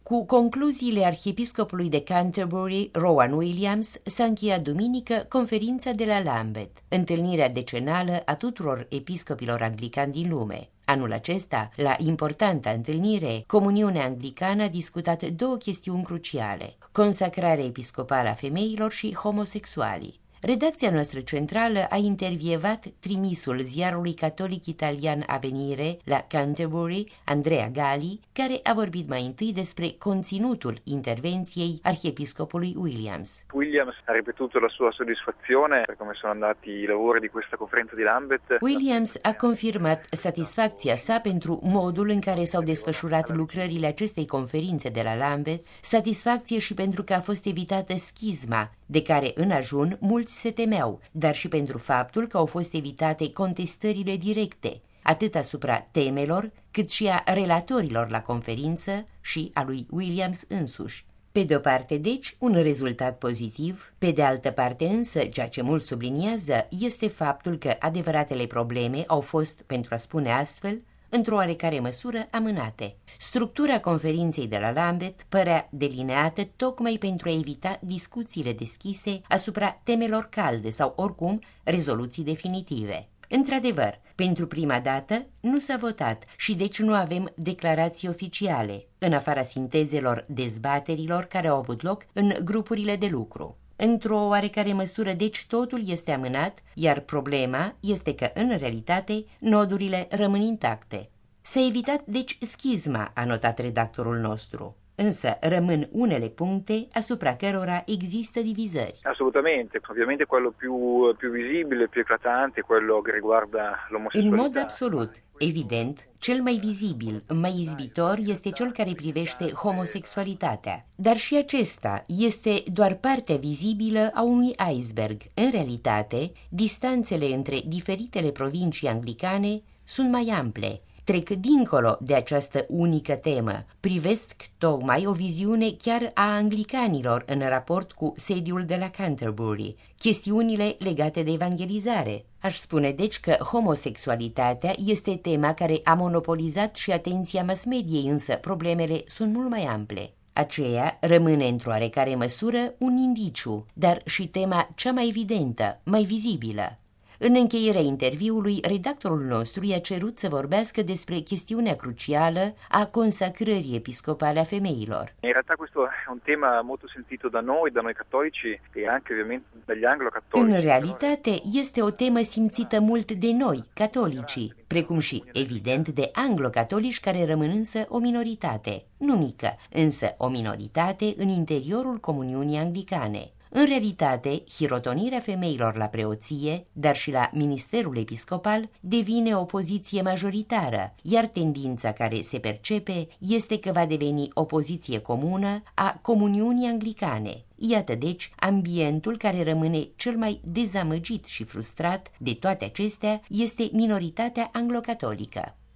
Cu concluziile arhiepiscopului de Canterbury, Rowan Williams, s-a încheiat duminică conferința de la Lambeth, întâlnirea decenală a tuturor episcopilor anglicani din lume. Anul acesta, la importanta întâlnire, Comuniunea Anglicană a discutat două chestiuni cruciale: consacrarea episcopală a femeilor și homosexualii. Redacția noastră centrală a intervievat trimisul ziarului catolic italian Avenire la Canterbury, Andrea Gali, care a vorbit mai întâi despre conținutul intervenției arhiepiscopului Williams. Williams ha ripetuto la sua soddisfazione per come sono andati i lavori di questa conferenza di Lambeth. Williams a confirmat satisfacția sa pentru modul în care s-au desfășurat lucrările acestei conferințe de la Lambeth, satisfacție și pentru că a fost evitată schizma, de care în ajun mulți se temeau, dar și pentru faptul că au fost evitate contestările directe, atât asupra temelor, cât și a relatorilor la conferință și a lui Williams însuși. Pe de o parte, deci, un rezultat pozitiv, pe de altă parte însă, ceea ce mult subliniază este faptul că adevăratele probleme au fost, pentru a spune astfel, într-o oarecare măsură amânate. Structura conferinței de la Lambeth părea delineată tocmai pentru a evita discuțiile deschise asupra temelor calde sau, oricum, rezoluții definitive. Într-adevăr, pentru prima dată nu s-a votat și deci nu avem declarații oficiale, în afara sintezelor dezbaterilor care au avut loc în grupurile de lucru. Într-o oarecare măsură, deci, totul este amânat, iar problema este că, în realitate, nodurile rămân intacte. S-a evitat, deci, schizma, a notat redactorul nostru. Însă rămân unele puncte asupra cărora există divizări. Assolutamente, ovviamente quello più visibile, più eclatante, quello che riguarda l'omosessualità. În mod absolut, evident, cel mai vizibil, mai izbitor este cel care privește homosexualitatea. Dar și acesta este doar partea vizibilă a unui iceberg. În realitate, distanțele între diferitele provincii anglicane sunt mai ample. Trec dincolo de această unică temă, privesc tocmai o viziune chiar a anglicanilor în raport cu sediul de la Canterbury, chestiunile legate de evangelizare. Aș spune deci că homosexualitatea este tema care a monopolizat și atenția mass-mediei, însă problemele sunt mult mai ample. Aceea rămâne într-o oarecare măsură un indiciu, dar și tema cea mai evidentă, mai vizibilă. În încheierea interviului, redactorul nostru i-a cerut să vorbească despre chestiunea crucială a consacrării episcopale a femeilor. In realtà questo è un tema molto sentito da noi cattolici e anche ovviamente dagli anglo-cattolici. În realitate, este o temă simțită mult de noi, catolicii, precum și, evident, de anglo-catolici care rămân însă o minoritate, nu mică, însă o minoritate în interiorul comuniunii anglicane. În realitate, hirotonirea femeilor la preoție, dar și la ministerul episcopal, devine o poziție majoritară, iar tendința care se percepe este că va deveni o poziție comună a comuniunii anglicane. Iată deci ambientul care rămâne cel mai dezamăgit și frustrat de toate acestea este minoritatea anglo-catolică.